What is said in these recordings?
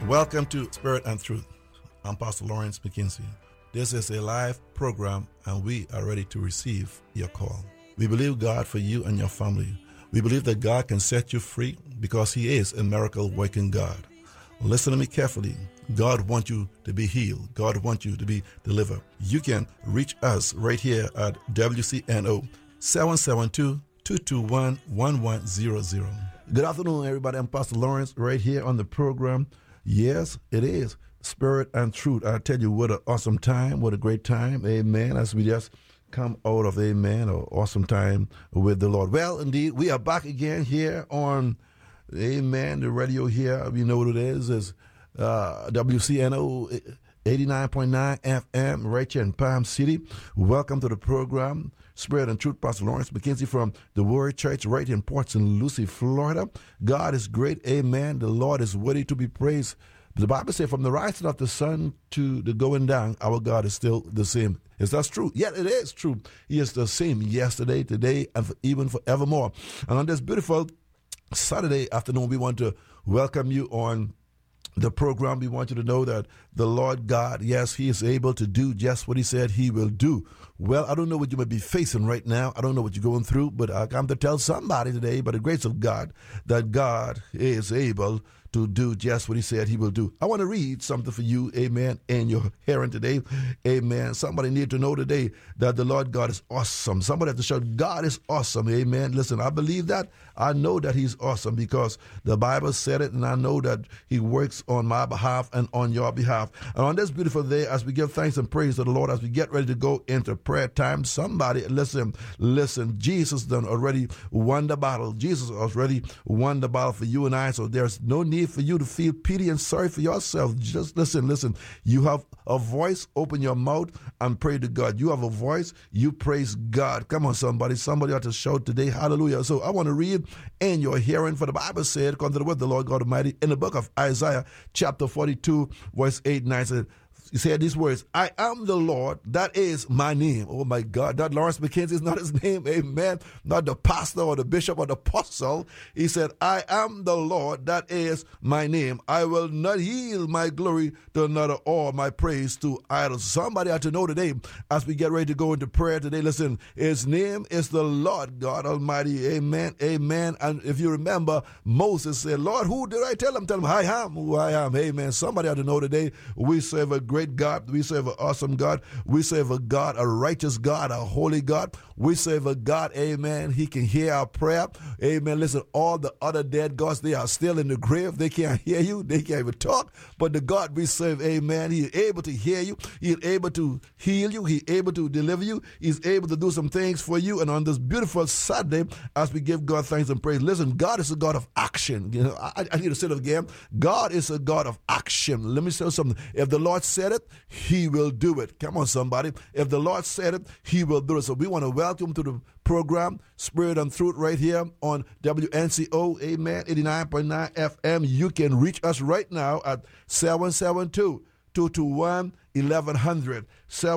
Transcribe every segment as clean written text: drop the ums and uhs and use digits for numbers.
Welcome to Spirit and Truth. I'm Pastor Lawrence McKinsey. This is a live program and we are ready to receive your call. We believe God for you and your family. We believe that God can set you free because He is a miracle working God. Listen to me carefully. God wants you to be healed. God wants you to be delivered. You can reach us right here at WCNO 772-221-1100. Good afternoon, everybody. I'm Pastor Lawrence right here on the program. Yes, it is Spirit and Truth. I tell you, what an awesome time, what a great time, amen, as we just come out of, amen, an awesome time with the Lord. Well, indeed, we are back again here on, amen, the radio here. You know what it is WCNO 89.9 FM right here in Palm City. Welcome to the program, Spirit and Truth. Pastor Lawrence McKinsey from the Word Church right in Port St. Lucie, Florida. God is great, amen. The Lord is worthy to be praised. The Bible says from the rising of the sun to the going down, our God is still the same. Is that true? Yeah, it is true. He is the same yesterday, today, and even forevermore. And on this beautiful Saturday afternoon, we want to welcome you on the program. We want you to know that the Lord God, yes, He is able to do just what He said He will do. Well, I don't know what you might be facing right now. I don't know what you're going through, but I come to tell somebody today, by the grace of God, that God is able to do just what He said He will do. I want to read something for you, amen, in your hearing today, amen. Somebody need to know today that the Lord God is awesome. Somebody has to shout, God is awesome, amen. Listen, I believe that. I know that He's awesome because the Bible said it, and I know that He works on my behalf and on your behalf. And on this beautiful day, as we give thanks and praise to the Lord, as we get ready to go into prayer time, somebody, listen, Jesus done already won the battle. Jesus already won the battle for you and I, so there's no need for you to feel pity and sorry for yourself. Just listen. You have a voice, open your mouth and pray to God. You have a voice, you praise God. Come on, somebody ought to shout today, hallelujah. So I want to read in your hearing, for the Bible said, according to the word of the Lord God Almighty, in the book of Isaiah, chapter 42, verse 8 and 9, said, He said these words, I am the Lord, that is my name. Oh my God, that Lawrence McKinsey is not his name, amen. Not the pastor or the bishop or the apostle. He said, I am the Lord, that is my name. I will not yield my glory to another or my praise to idols. Somebody ought to know today, as we get ready to go into prayer today, listen, His name is the Lord God Almighty, amen, amen. And if you remember, Moses said, Lord, who did I tell him? Tell him, I am who I am, amen. Somebody ought to know today, we serve a great God. We serve an awesome God. We serve a God, a righteous God, a holy God. We serve a God, amen. He can hear our prayer. Amen. Listen, all the other dead gods, they are still in the grave. They can't hear you. They can't even talk. But the God we serve, amen, He is able to hear you. He is able to heal you. He is able to deliver you. He's able to do some things for you. And on this beautiful Saturday, as we give God thanks and praise, listen, God is a God of action. You know, I need to say it again. God is a God of action. Let me tell you something. If the Lord said it, He will do it. Come on, somebody. If the Lord said it, He will do it. So we want to welcome to the program, Spirit and Truth, right here on WNCO, amen, 89.9 FM. You can reach us right now at 772-221-1100.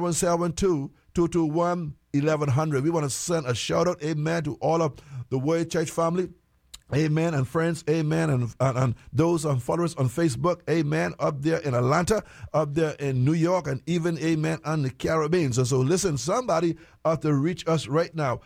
772-221-1100. We want to send a shout out, amen, to all of the Word Church family. Amen, and friends, amen, and those followers on Facebook, amen, up there in Atlanta, up there in New York, and even, amen, on the Caribbean. So listen, somebody ought to reach us right now,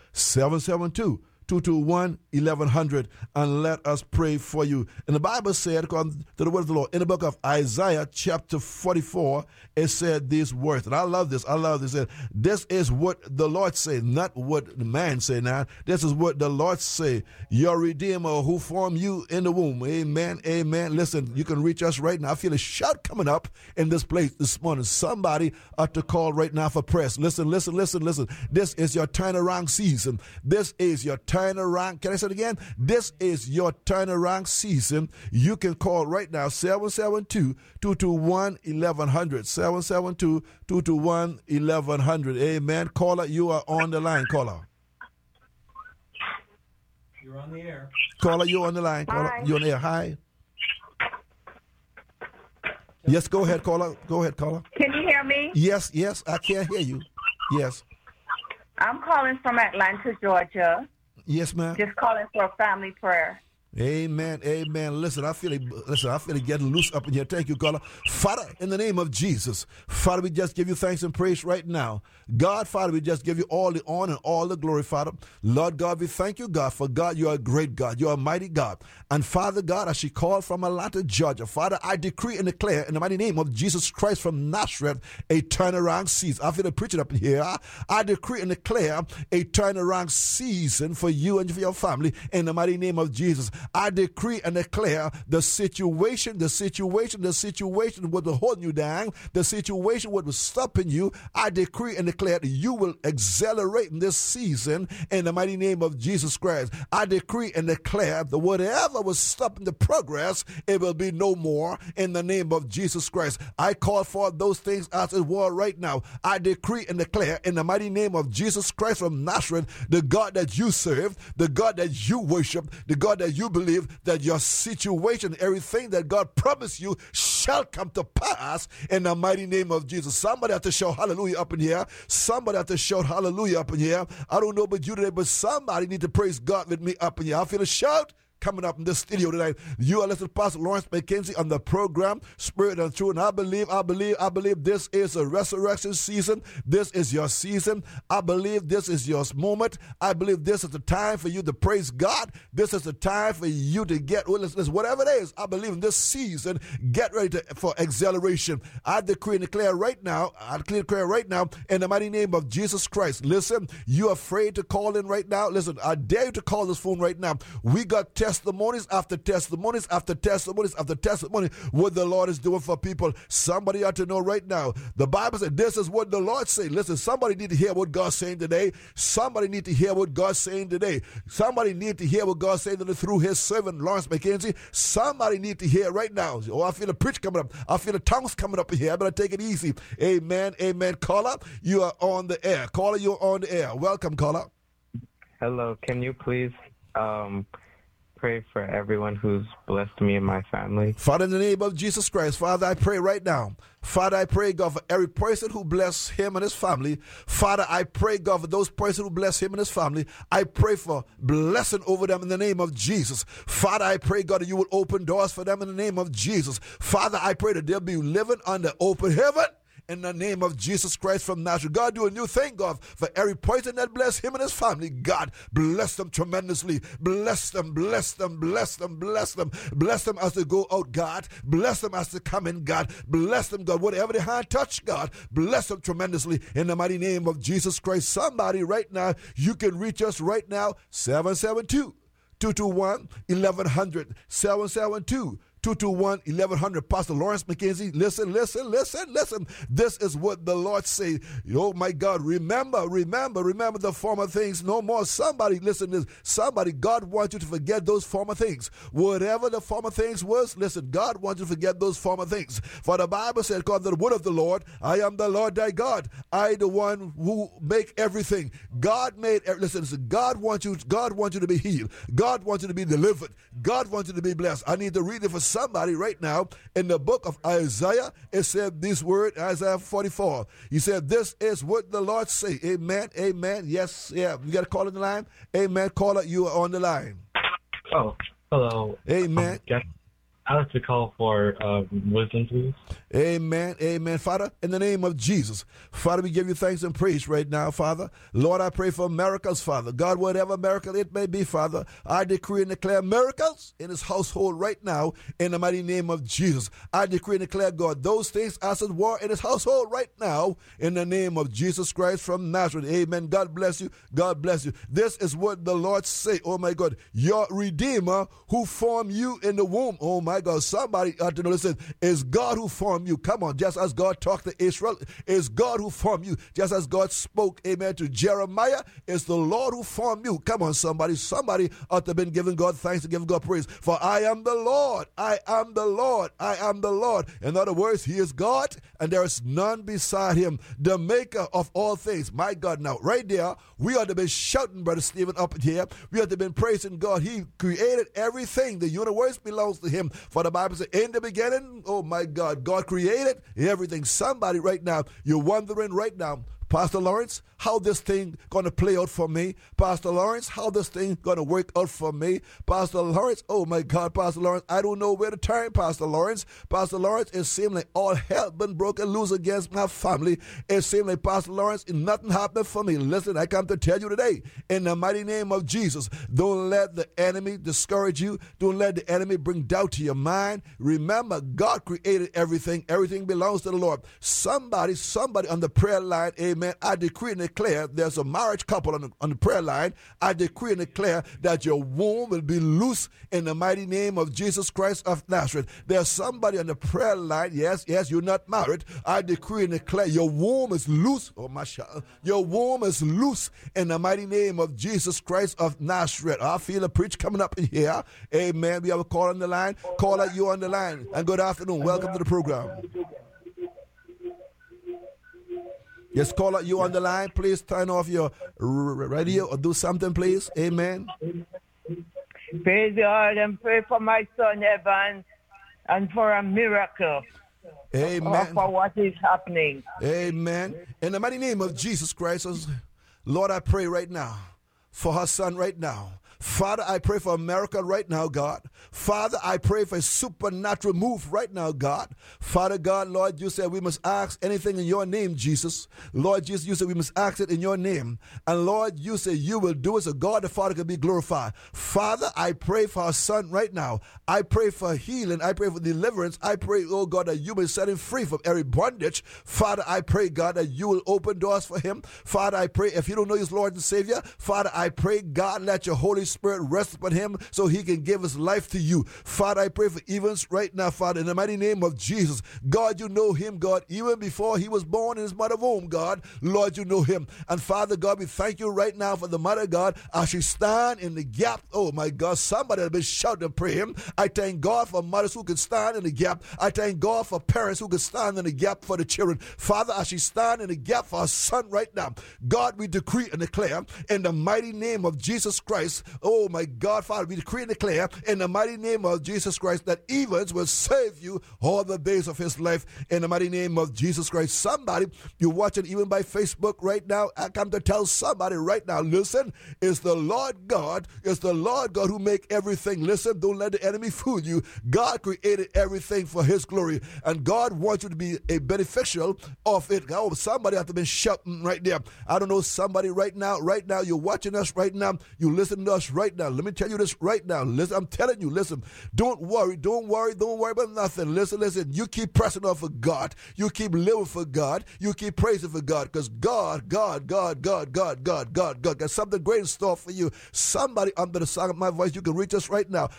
772-221-1100, and let us pray for you. And the Bible said, according to the word of the Lord, in the book of Isaiah, chapter 44, it said these words, and I love this. It said, this is what the Lord said, not what the man said now. This is what the Lord say, your Redeemer who formed you in the womb. Amen, amen. Listen, you can reach us right now. I feel a shout coming up in this place this morning. Somebody ought to call right now for press. Listen. This is your turnaround season. This is your turnaround. Can I say it again? This is your turnaround season. You can call right now, 772-221-1100. 772-221-1100. Amen. Caller, you are on the line. Caller. You're on the air. Caller, you're on the line. Caller, you're on the air. Hi. Yes, go ahead, caller. Can you hear me? Yes, I can hear you. Yes. I'm calling from Atlanta, Georgia. Yes, ma'am. Just calling for a family prayer. Amen. Amen. Listen, I feel it getting loose up in here. Thank you, God. Father, in the name of Jesus, Father, we just give you thanks and praise right now. God, Father, we just give you all the honor and all the glory, Father. Lord God, we thank you, God, for God, you are a great God. You are a mighty God. And Father God, as she called from Atlanta, Georgia, Father, I decree and declare in the mighty name of Jesus Christ from Nazareth, a turnaround season. I feel it preaching up in here. I decree and declare a turnaround season for you and for your family in the mighty name of Jesus. I decree and declare the situation was holding you down, the situation what was stopping you. I decree and declare that you will accelerate in this season in the mighty name of Jesus Christ. I decree and declare that whatever was stopping the progress, it will be no more in the name of Jesus Christ. I call for those things as it were right now. I decree and declare in the mighty name of Jesus Christ from Nazareth, the God that you serve, the God that you worship, the God that you believe, that your situation, everything that God promised you shall come to pass in the mighty name of Jesus. Somebody have to shout hallelujah up in here. Somebody have to shout hallelujah up in here. I don't know about you today, but somebody need to praise God with me up in here. I feel a shout coming up in this studio tonight. You are listening to Pastor Lawrence McKenzie on the program Spirit and Truth. And I believe this is a resurrection season. This is your season. I believe this is your moment. I believe this is the time for you to praise God. This is the time for you to get, whatever it is. I believe in this season, get ready for acceleration. I decree and declare right now, in the mighty name of Jesus Christ. Listen, you're afraid to call in right now. Listen, I dare you to call this phone right now. We got testimonies after testimonies after testimonies after testimony what the Lord is doing for people. Somebody ought to know right now. The Bible said this is what the Lord said. Listen, somebody need to hear what God's saying today. Somebody need to hear what God's saying today. Somebody need to hear what God's saying today through his servant Lawrence McKenzie. Somebody need to hear right now. Oh, I feel a preach coming up. I feel the tongues coming up in here. I better take it easy. Amen. Amen. Caller, you are on the air. Caller, you're on the air. Welcome, caller. Hello. Can you please pray for everyone who's blessed me and my family? Father, in the name of Jesus Christ, Father, I pray right now. Father, I pray, God, for every person who bless him and his family. Father, I pray, God, for those persons who bless him and his family. I pray for blessing over them in the name of Jesus. Father, I pray, God, that you will open doors for them in the name of Jesus. Father, I pray that they'll be living under open heaven. In the name of Jesus Christ from Nazareth. God, do a new thing, God, for every person that bless him and his family. God, bless them tremendously. Bless them, bless them, bless them, bless them. Bless them as they go out, God. Bless them as they come in, God. Bless them, God. Whatever their hand touch, God, bless them tremendously in the mighty name of Jesus Christ. Somebody right now, you can reach us right now, 772-221-1100. 772-221-1100. Pastor Lawrence McKenzie, listen. This is what the Lord say. Oh my God, remember the former things no more. Somebody, listen to this. Somebody, God wants you to forget those former things. Whatever the former things was, listen, God wants you to forget those former things. For the Bible said, God, the word of the Lord, I am the Lord thy God. I the one who make everything. God made, listen, God wants you to be healed. God wants you to be delivered. God wants you to be blessed. I need to read it for somebody right now. In the book of Isaiah, it said this word, Isaiah 44. He said, this is what the Lord say. Amen, amen. Yes, yeah. You got a call on the line? Amen. Caller, you are on the line. Oh, hello. Amen. I'd like to call for wisdom, please. Amen. Amen. Father, in the name of Jesus, Father, we give you thanks and praise right now, Father. Lord, I pray for miracles, Father. God, whatever miracle it may be, Father, I decree and declare miracles in his household right now in the mighty name of Jesus. I decree and declare, God, those things as it were in his household right now in the name of Jesus Christ from Nazareth. Amen. God bless you. God bless you. This is what the Lord say. Oh, my God, your Redeemer who formed you in the womb. Oh, my God, somebody ought to know, listen, it's God who formed you. Come on, just as God talked to Israel, it's God who formed you. Just as God spoke, amen, to Jeremiah, it's the Lord who formed you. Come on, somebody ought to have been giving God thanks and giving God praise. For I am the Lord, I am the Lord, I am the Lord. In other words, he is God, and there is none beside him, the maker of all things. My God, now, right there, we ought to be shouting, Brother Stephen, up here. We ought to be praising God. He created everything. The universe belongs to him. For the Bible says, in the beginning, oh my God, God created everything. Somebody right now, you're wondering right now, Pastor Lawrence, how this thing going to play out for me? Pastor Lawrence, how this thing going to work out for me? Pastor Lawrence, oh my God, Pastor Lawrence, I don't know where to turn, Pastor Lawrence. Pastor Lawrence, it seemed like all hell been broken loose against my family. It seemed like, Pastor Lawrence, nothing happened for me. Listen, I come to tell you today, in the mighty name of Jesus, don't let the enemy discourage you. Don't let the enemy bring doubt to your mind. Remember, God created everything. Everything belongs to the Lord. Somebody on the prayer line, amen, I decree and declare, there's a marriage couple on the prayer line. I decree and declare that your womb will be loose in the mighty name of Jesus Christ of Nazareth. There's somebody on the prayer line, yes, you're not married. I decree and declare your womb is loose. Oh, my child. Your womb is loose in the mighty name of Jesus Christ of Nazareth. I feel a preach coming up in here. Amen. We have a call on the line. Caller, you on the line. And good afternoon. Welcome to the program. Yes, caller, you on the line. Please turn off your radio or do something, please. Amen. Praise God and pray for my son Evan and for a miracle. Amen. For what is happening. Amen. In the mighty name of Jesus Christ, Lord, I pray right now for her son right now. Father, I pray for a miracle right now, God. Father, I pray for a supernatural move right now, God. Father God, Lord, you said we must ask anything in your name, Jesus. Lord Jesus, you said we must ask it in your name. And Lord, you said you will do it so God the Father can be glorified. Father, I pray for our son right now. I pray for healing. I pray for deliverance. I pray, oh God, that you will set him free from every bondage. Father, I pray, God, that you will open doors for him. Father, I pray if you don't know his Lord and Savior, Father, I pray, God, let your Holy Spirit rest upon him so he can give his life to you. Father, I pray for Evans right now, Father, in the mighty name of Jesus. God, you know him, God, even before he was born in his mother's womb, God. Lord, you know him. And Father God, we thank you right now for the mother, God, as she stand in the gap. Oh my God, somebody has been shouting and pray him. I thank God for mothers who can stand in the gap. I thank God for parents who can stand in the gap for the children. Father, as she stand in the gap for her son right now, God, we decree and declare in the mighty name of Jesus Christ, oh my God, Father, we decree and declare in the mighty name of Jesus Christ that Evans will save you all the days of his life in the mighty name of Jesus Christ. Somebody, you're watching even by Facebook right now, I come to tell somebody right now, listen, it's the Lord God who make everything. Listen, don't let the enemy fool you. God created everything for his glory, and God wants you to be a beneficial of it. Oh, somebody has to be shouting right there. I don't know, somebody right now, you're watching us right now, you listen to us right now. Let me tell you this right now. Listen, I'm telling you, listen, don't worry about nothing. Listen, you keep pressing on for God. You keep living for God. You keep praising for God, because God got something great in store for you. Somebody under the sound of my voice, you can reach us right now,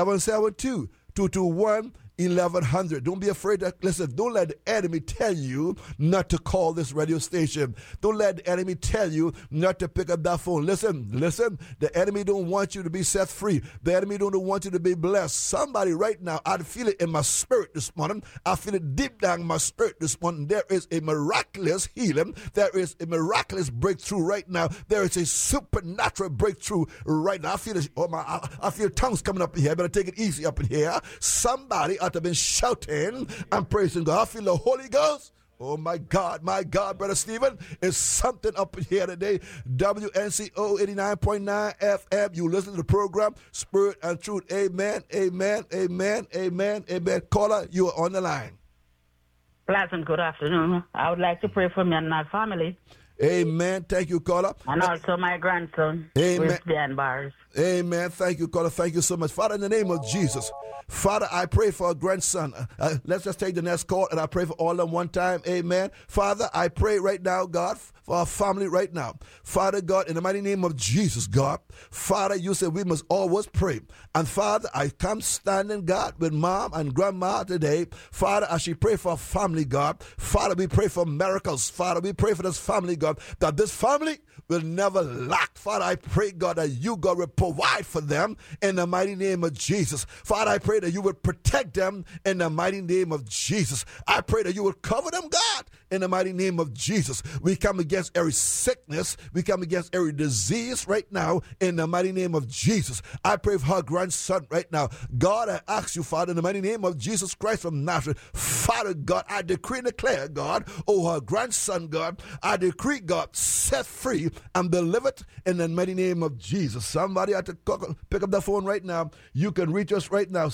772-221 1100. Don't be afraid to listen. Don't let the enemy tell you not to call this radio station. Don't let the enemy tell you not to pick up that phone. Listen. The enemy don't want you to be set free. The enemy don't want you to be blessed. Somebody right now, I feel it in my spirit this morning. I feel it deep down in my spirit this morning. There is a miraculous healing. There is a miraculous breakthrough right now. There is a supernatural breakthrough right now. I feel it. I feel tongues coming up in here. Better take it easy up in here. Somebody ought to have been shouting and praising God. I feel the Holy Ghost. Oh my God, Brother Stephen, is something up in here today. WNCO 89.9 FM. You listen to the program, Spirit and Truth. Amen. Caller, you are on the line. Pleasant good afternoon. I would like to pray for me and my family. Amen. Thank you, caller. And also my grandson. Amen. With Dan Bars. Amen. Thank you, caller. Thank you so much. Father, in the name of Jesus, Father, I pray for a grandson. Let's just take the next call, and I pray for all of them one time. Amen. Father, I pray right now, God, for our family right now. Father God, in the mighty name of Jesus, God. Father, you said we must always pray. And Father, I come standing, God, with mom and grandma today. Father, as she pray for our family, God. Father, we pray for miracles. Father, we pray for this family, God, that this family will never lack. Father, I pray, God, that you, God, will provide for them in the mighty name of Jesus. Father, I pray that you would protect them in the mighty name of Jesus. I pray that you would cover them, God, in the mighty name of Jesus. We come against every sickness. We come against every disease right now in the mighty name of Jesus. I pray for her grandson right now. God, I ask you, Father, in the mighty name of Jesus Christ from Nazareth, Father God, I decree and declare, God, her grandson, God, I decree, God, set free and delivered in the mighty name of Jesus. Somebody had to pick up the phone right now. You can reach us right now,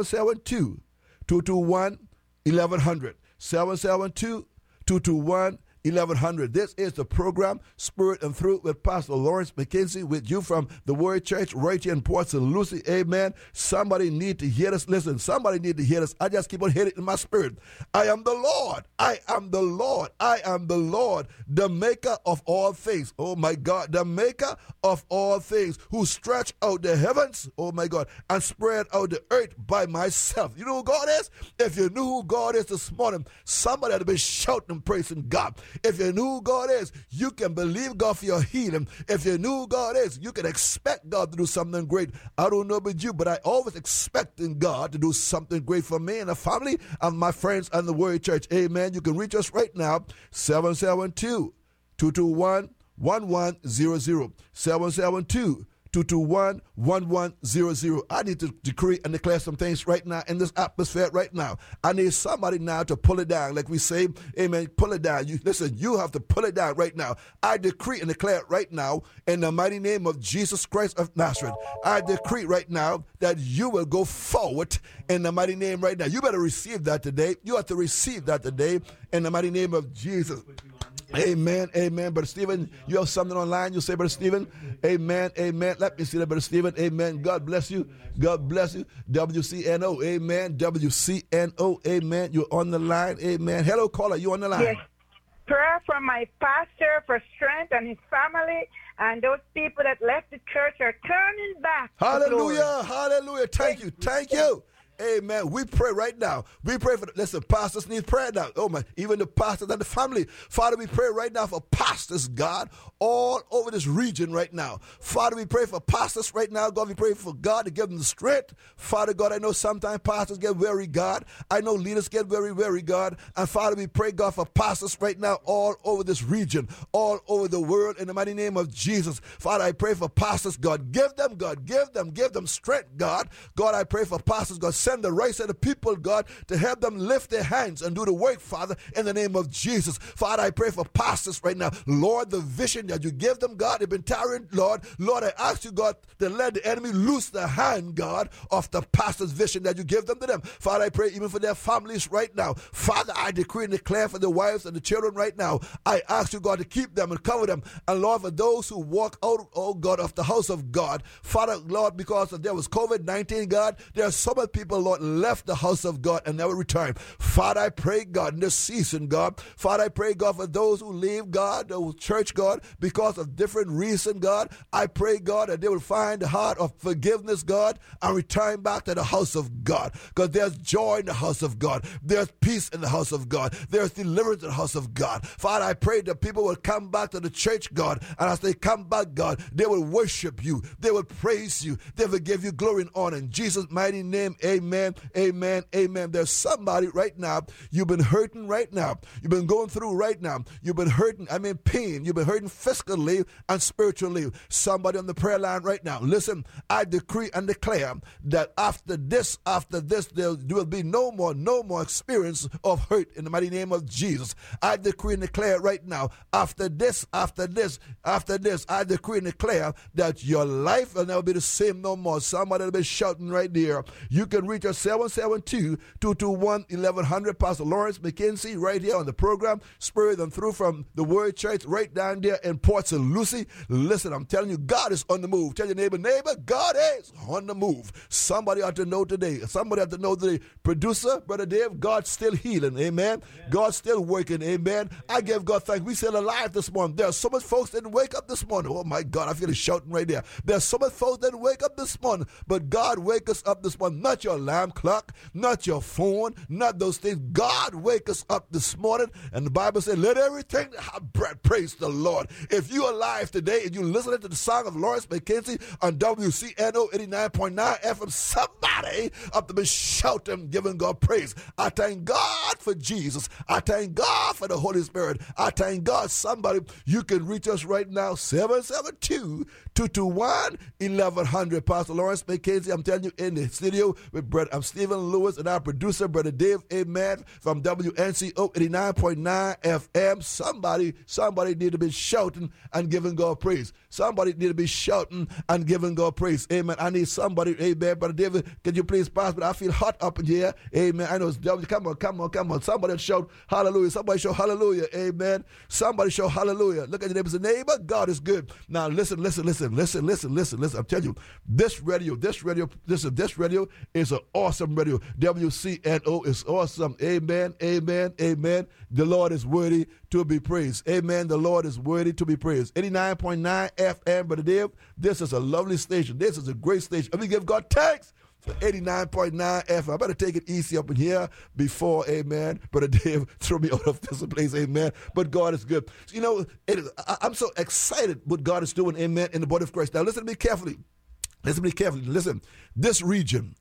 772-221-1100. 772-221-1100. This is the program Spirit and Truth with Pastor Lawrence McKenzie with you from the Word Church right here in Port St. Lucie. Amen. Somebody need to hear this. Listen, somebody need to hear this. I just keep on hearing it in my spirit. I am the Lord. I am the Lord. I am the Lord, the maker of all things. Oh my God, the maker of all things, who stretch out the heavens, oh my God, and spread out the earth by myself. You know who God is? If you knew who God is this morning, somebody had to be shouting and praising God. If you knew who God is, you can believe God for your healing. If you knew who God is, you can expect God to do something great. I don't know about you, but I always expecting God to do something great for me and the family and my friends and the Word Church. Amen. You can reach us right now, 772-221-1100. 772-221-1100. I need to decree and declare some things right now in this atmosphere right now. I need somebody now to pull it down. Like we say, amen, pull it down. You have to pull it down right now. I decree and declare right now in the mighty name of Jesus Christ of Nazareth. I decree right now that you will go forward in the mighty name right now. You better receive that today. You have to receive that today in the mighty name of Jesus. Amen, amen. Brother Stephen, you have something online? You say, Brother Stephen? Amen, amen. Let me see that, Brother Stephen. Amen. God bless you. God bless you. WCNO, amen. WCNO, amen. You're on the line, amen. Hello, caller, you on the line? Yes. Prayer for my pastor for strength and his family, and those people that left the church are turning back. Hallelujah, hallelujah. Thank you, thank you. Amen. We pray right now. We pray for, listen, pastors need prayer now. Oh my, even the pastors and the family. Father, we pray right now for pastors, God, all over this region right now. Father, we pray for pastors right now. God, we pray for God to give them the strength. Father God, I know sometimes pastors get weary, God. I know leaders get weary, God. And Father, we pray, God, for pastors right now all over this region, all over the world, in the mighty name of Jesus. Father, I pray for pastors, God. Give them strength, God. God, I pray for pastors, God. Send the right set of people, God, to help them lift their hands and do the work, Father, in the name of Jesus. Father, I pray for pastors right now. Lord, the vision that you give them, God, they've been tiring, Lord. Lord, I ask you, God, to let the enemy loose the hand, God, of the pastor's vision that you give them to them. Father, I pray even for their families right now. Father, I decree and declare for the wives and the children right now. I ask you, God, to keep them and cover them. And Lord, for those who walk out, oh God, of the house of God, Father, Lord, because there was COVID-19, God, there are so many people, Lord, left the house of God and never returned. Father, I pray, God, in this season, God. Father, I pray, God, for those who leave, God, the church, God, because of different reasons, God. I pray, God, that they will find the heart of forgiveness, God, and return back to the house of God. Because there's joy in the house of God. There's peace in the house of God. There's deliverance in the house of God. Father, I pray that people will come back to the church, God, and as they come back, God, they will worship you. They will praise you. They will give you glory and honor. In Jesus' mighty name, amen. Amen, amen. There's somebody right now, you've been hurting right now. You've been going through right now. You've been hurting, pain. You've been hurting physically and spiritually. Somebody on the prayer line right now. Listen, I decree and declare that after this, there will be no more experience of hurt in the mighty name of Jesus. I decree and declare right now, after this, I decree and declare that your life will never be the same no more. Somebody will be shouting right there. You can reach us 772-221-1100. Pastor Lawrence McKenzie right here on the program, Spirit and Truth from the Word Church right down there in Port St. Lucie. Listen, I'm telling you, God is on the move. Tell your neighbor, God is on the move. Somebody ought to know today. Somebody ought to know today. Producer, Brother Dave, God's still healing. Amen. God's still working. Amen. I give God thanks. We still alive this morning. There are so much folks that didn't wake up this morning. Oh my God, I feel it shouting right there. There are so much folks that didn't wake up this morning, but God wake us up this morning. Not your alarm clock, not your phone, not those things. God wake us up this morning, and the Bible said, let everything that have breath praise the Lord. If you're alive today and you're listening to the song of Lawrence McKenzie on WCNO 89.9 FM, somebody up to be shouting, giving God praise. I thank God for Jesus. I thank God for the Holy Spirit. I thank God. Somebody, you can reach us right now, 772-221-1100. Pastor Lawrence McKenzie, I'm telling you, in the studio with I'm Stephen Lewis and our producer, Brother Dave, amen, from WNCO 89.9 FM. Somebody need to be shouting and giving God praise. Somebody need to be shouting and giving God praise. Amen. I need somebody, amen. Brother David, can you please pass? But I feel hot up in here. Amen. I know it's devil. Come on. Somebody shout hallelujah. Somebody shout hallelujah. Amen. Somebody shout hallelujah. Look at your neighbor. Say, neighbor, God is good. Now listen. I'm telling you, this radio is an awesome radio. WCNO is awesome. Amen. The Lord is worthy to be praised. Amen. The Lord is worthy to be praised. 89.9 FM, Brother Dave. This is a lovely station. This is a great station. And we give God thanks for 89.9 FM. I better take it easy up in here before, amen, Brother Dave throw me out of this place, amen. But God is good. You know, I'm so excited what God is doing, amen, in the body of Christ. Now listen to me carefully. Listen, this region,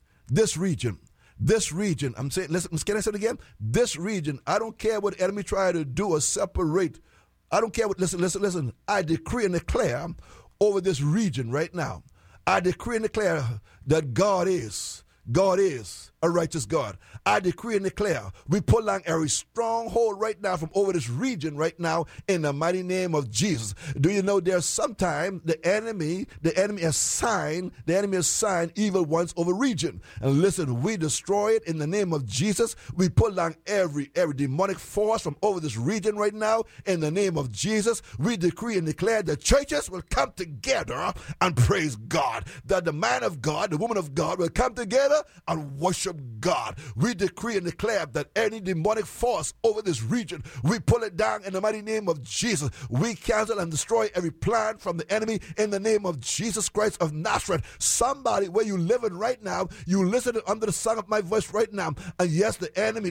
I'm saying, listen, can I say it again? This region, I don't care what the enemy try to do or separate. I don't care what, listen. I decree and declare over this region right now. I decree and declare that God is a righteous God. I decree and declare we pull down every stronghold right now from over this region right now in the mighty name of Jesus. Do you know there's sometimes the enemy has signed evil ones over region. And listen, we destroy it in the name of Jesus. We pull down every demonic force from over this region right now in the name of Jesus. We decree and declare that churches will come together and praise God. That the man of God, the woman of God will come together and worship God. We decree and declare that any demonic force over this region, we pull it down in the mighty name of Jesus. We cancel and destroy every plan from the enemy in the name of Jesus Christ of Nazareth. Somebody where you living right now, you listening under the sound of my voice right now, and yes, the enemy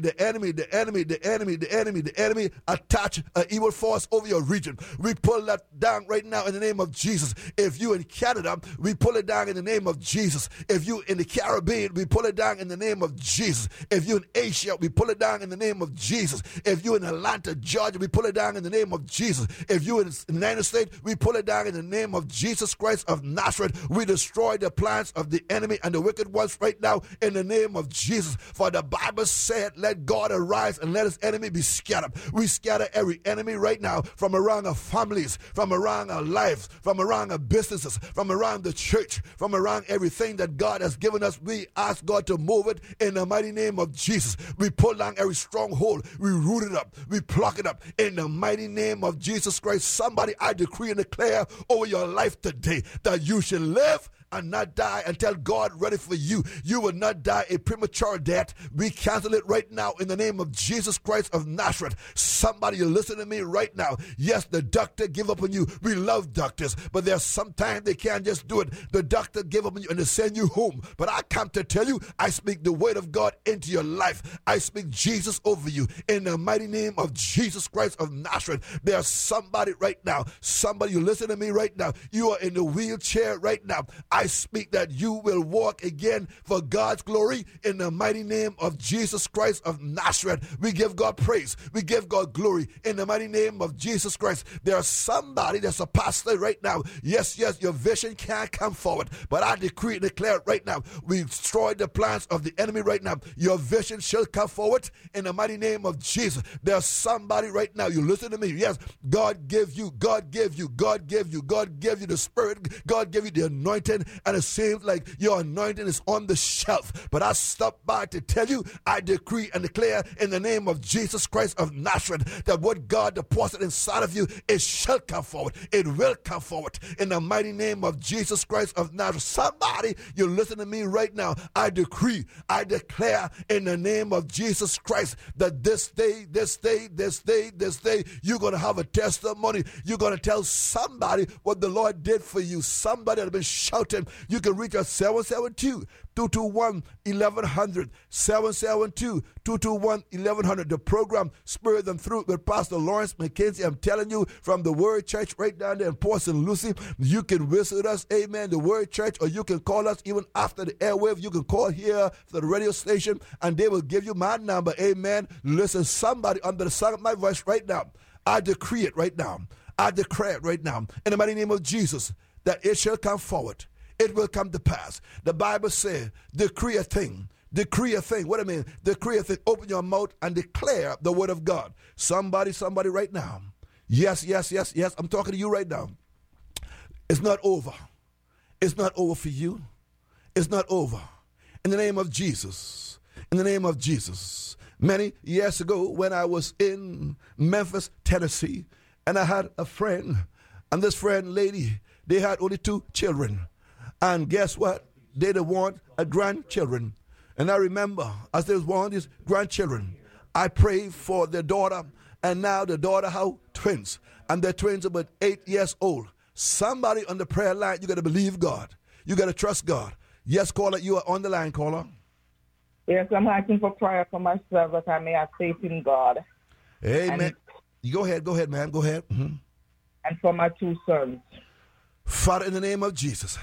attach an evil force over your region. We pull that down right now in the name of Jesus. If you in Canada, we pull it down in the name of Jesus. If you in the Caribbean, we pull it down in the name of Jesus. If you're in Asia, we pull it down in the name of Jesus. If you're in Atlanta, Georgia, we pull it down in the name of Jesus. If you're in the United States, we pull it down in the name of Jesus Christ of Nazareth. We destroy the plans of the enemy and the wicked ones right now in the name of Jesus. For the Bible said, let God arise and let his enemy be scattered. We scatter every enemy right now from around our families, from around our lives, from around our businesses, from around the church, from around everything that God has given us. We ask God to move it in the mighty name of Jesus. We pull down every stronghold. We root it up. We pluck it up in the mighty name of Jesus Christ. Somebody, I decree and declare over your life today that you should live and not die until God ready for you. You will not die a premature death. We cancel it right now in the name of Jesus Christ of Nazareth. Somebody, you listen to me right now. Yes, the doctor give up on you. We love doctors, but there's sometimes they can't just do it. The doctor give up on you and they send you home. But I come to tell you, I speak the word of God into your life. I speak Jesus over you in the mighty name of Jesus Christ of Nazareth. There's somebody right now. Somebody, you listen to me right now. You are in the wheelchair right now. I speak that you will walk again for God's glory in the mighty name of Jesus Christ of Nazareth. We give God praise. We give God glory in the mighty name of Jesus Christ. There's somebody that's a pastor right now. Yes, your vision can't come forward, but I decree and declare right now, we destroy the plans of the enemy right now. Your vision shall come forward in the mighty name of Jesus. There's somebody right now. You listen to me. Yes, God give you the Spirit. God give you the anointing. And it seems like your anointing is on the shelf. But I stopped by to tell you, I decree and declare in the name of Jesus Christ of Nazareth that what God deposited inside of you, it shall come forward. It will come forward in the mighty name of Jesus Christ of Nazareth. Somebody, you listen to me right now. I decree, I declare in the name of Jesus Christ that this day, you're going to have a testimony. You're going to tell somebody what the Lord did for you. Somebody that has been shouting Amen. You can reach us 772-221-1100. 772-221-1100. The program Spirit and Truth with Pastor Lawrence McKenzie. I'm telling you, from the Word Church right down there in Port St. Lucie, you can visit us, amen, the Word Church, or you can call us even after the airwave. You can call here to the radio station, and they will give you my number, amen. Listen, somebody under the sound of my voice right now, I decree it right now. I declare it right now, in the mighty name of Jesus, that it shall come forward. It will come to pass. The Bible says, decree a thing. Decree a thing. What I mean? Decree a thing. Open your mouth and declare the word of God. Somebody right now. Yes. I'm talking to you right now. It's not over. It's not over for you. It's not over. In the name of Jesus. In the name of Jesus. Many years ago when I was in Memphis, Tennessee, and I had a friend, and this friend lady, they had only 2 children. And guess what? They didn't want a grandchildren. And I remember, as they was wanting these grandchildren, I prayed for their daughter, and now the daughter have twins. And their twins are about 8 years old. Somebody on the prayer line, you got to believe God. You got to trust God. Yes, caller, you are on the line, caller. Yes, I'm asking for prayer for myself that I may have faith in God. Amen. Go ahead, ma'am. Go ahead. Mm-hmm. And for my 2 sons. Father, in the name of Jesus,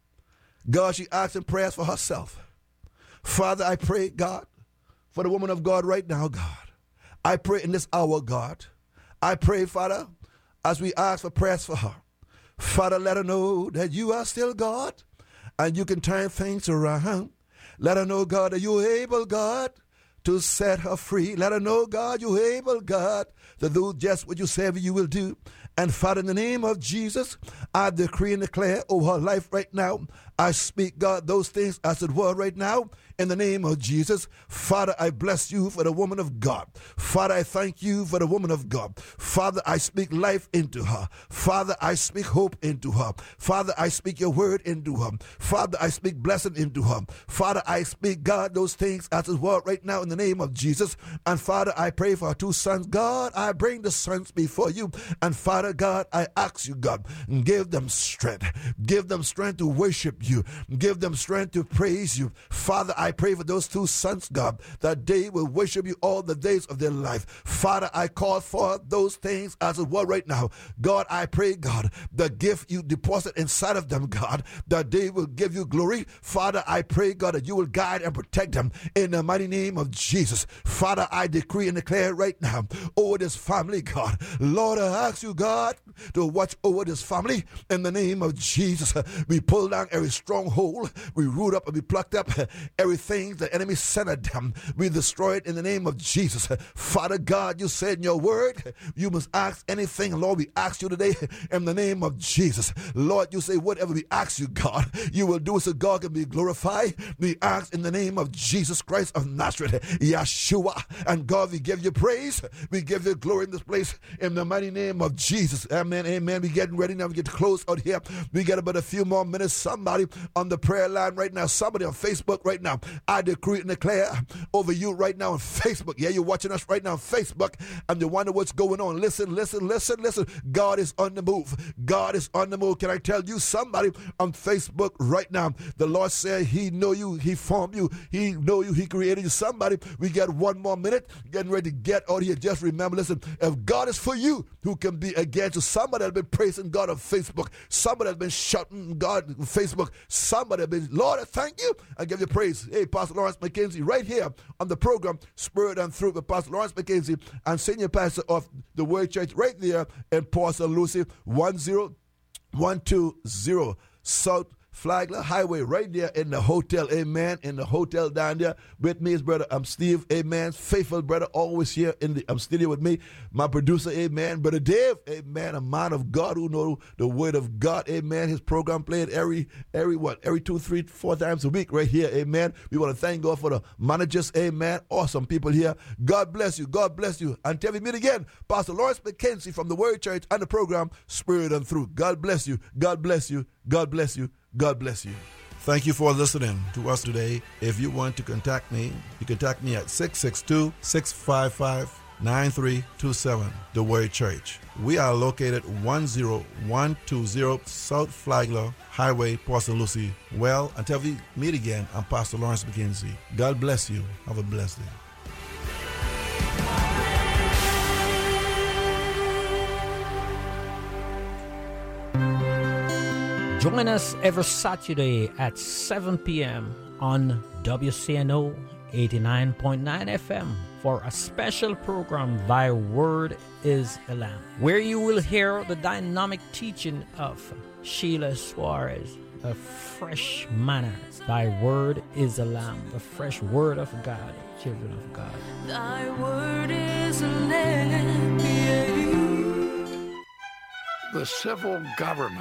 God, she asking prayers for herself. Father, I pray, God, for the woman of God right now, God. I pray in this hour, God. I pray, Father, as we ask for prayers for her. Father, let her know that you are still God and you can turn things around. Let her know, God, that you're able, God, to set her free. Let her know, God, you're able, God, to do just what you said you will do. And Father, in the name of Jesus, I decree and declare over her life right now. I speak, God, those things as it were right now. In the name of Jesus, Father, I bless you for the woman of God. Father, I thank you for the woman of God. Father, I speak life into her. Father, I speak hope into her. Father, I speak your word into her. Father, I speak blessing into her. Father, I speak, God, those things as it were right now in the name of Jesus. And Father, I pray for our 2 sons. God, I bring the sons before you. And Father, God, I ask you, God, give them strength. Give them strength to worship you. Give them strength to praise you. Father, I pray for those 2 sons, God, that they will worship you all the days of their life. Father, I call for those things as it were right now. God, I pray, God, the gift you deposit inside of them, God, that they will give you glory. Father, I pray, God, that you will guide and protect them in the mighty name of Jesus. Father, I decree and declare right now over this family, God. Lord, I ask you, God, to watch over this family in the name of Jesus. We pull down every stronghold. We root up and we plucked up everything the enemy sent at them. We destroy it in the name of Jesus. Father God, you said in your word, you must ask anything. Lord, we ask you today in the name of Jesus. Lord, you say whatever we ask you, God, you will do so God can be glorified. We ask in the name of Jesus Christ of Nazareth, Yeshua. And God, we give you praise. We give you glory in this place in the mighty name of Jesus. Amen, amen. We're getting ready now. We get close out here. We got about a few more minutes. Somebody on the prayer line right now, somebody on Facebook right now, I decree and declare over you right now on Facebook. Yeah, you're watching us right now on Facebook and you wonder what's going on. Listen. God is on the move. God is on the move. Can I tell you, somebody on Facebook right now, the Lord said he know you, he formed you, he know you, he created you. Somebody, we got 1 more minute, getting ready to get out here. Just remember, listen, if God is for you, who can be against you? Somebody has been praising God on Facebook. Somebody has been shouting God on Facebook. Somebody has been, Lord, I thank you. I give you praise. Hey, Pastor Lawrence McKenzie, right here on the program, Spirit and Truth with Pastor Lawrence McKenzie and Senior Pastor of the Word Church right there in Port St. Lucie, 10120 South Flagler Highway, right there in the hotel, amen, in the hotel down there. With me is brother Steve, amen, faithful brother, always here in the studio with me, my producer, amen, brother Dave, amen, a man of God who knows the word of God, amen. His program played every 2, 3, 4 times a week right here, amen. We want to thank God for the managers, amen, awesome people here. God bless you, God bless you. Until we meet again, Pastor Lawrence McKenzie from the Word Church and the program Spirit and Truth. God bless you, God bless you, God bless you. God bless you. Thank you for listening to us today. If you want to contact me, you can contact me at 662-655 9327, The Word Church. We are located 10120 South Flagler Highway, Port St. Lucie. Well, until we meet again, I'm Pastor Lawrence McKenzie. God bless you. Have a blessed day. Join us every Saturday at 7 p.m. on WCNO 89.9 FM for a special program, Thy Word is a Lamp, where you will hear the dynamic teaching of Sheila Suarez, a fresh manna. Thy Word is a Lamp, the fresh Word of God, children of God. Thy Word is a lamp. The civil government